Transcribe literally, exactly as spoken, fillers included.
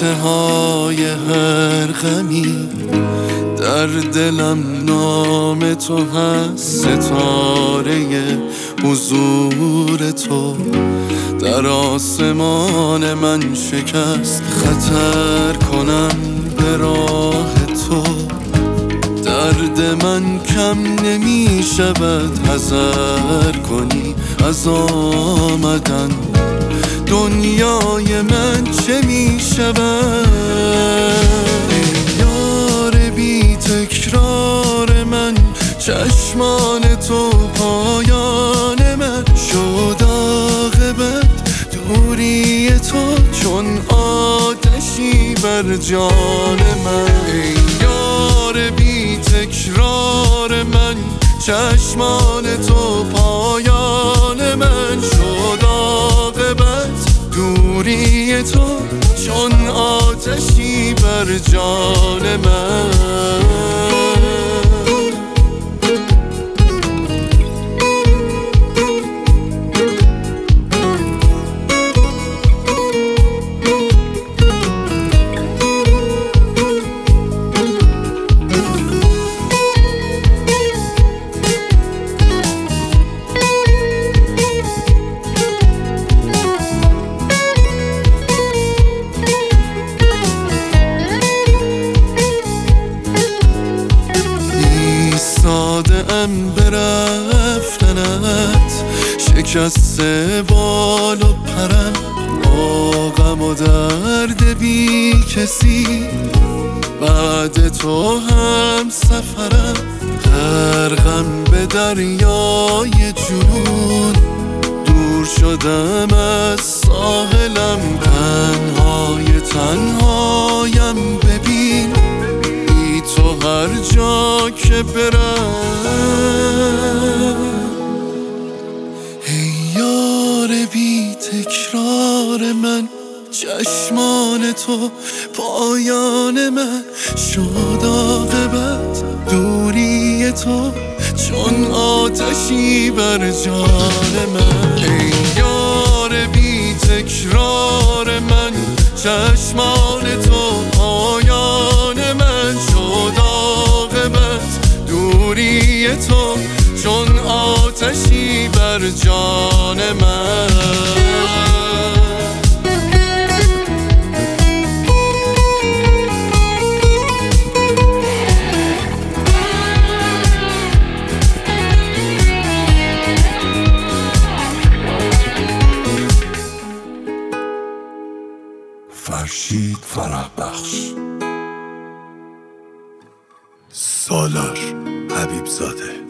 انتهای هر غمی در دلم نام تو هست، ستاره حضور تو در آسمان من شکست. خطر کنم به راه تو، درد من کم نمی شود حذر کنی از آمدن. دنیای من چه می شود؟ ای یار بی تکرار من، چشمان تو پایان من شد. عاقبت دوری تو چون آتشی بر جان من. ای یار بی تکرار من، چشمان تو پایان من شد. عاقبت دوری تو چون آتشی بر جان من. ساده‌ام به رفتنت، شکسته بال و پرم با غم و درد بی کسی. بعد تو هم سفرم، غرقم به دریای جنون. دور شدم از ساحلم، تنهای تنهایم ببین. تو هر جا که برم، ای یار بی تکرار من، چشمان تو پایان من شد. عاقبت دوری تو چون آتشی بر جان من. ای یار بی تکرار من، چشمان تو پایان من شد. عاقبت دوری تو چون آتشی بر جان من. فرشید فرح بخش. سالار حبیب زاده.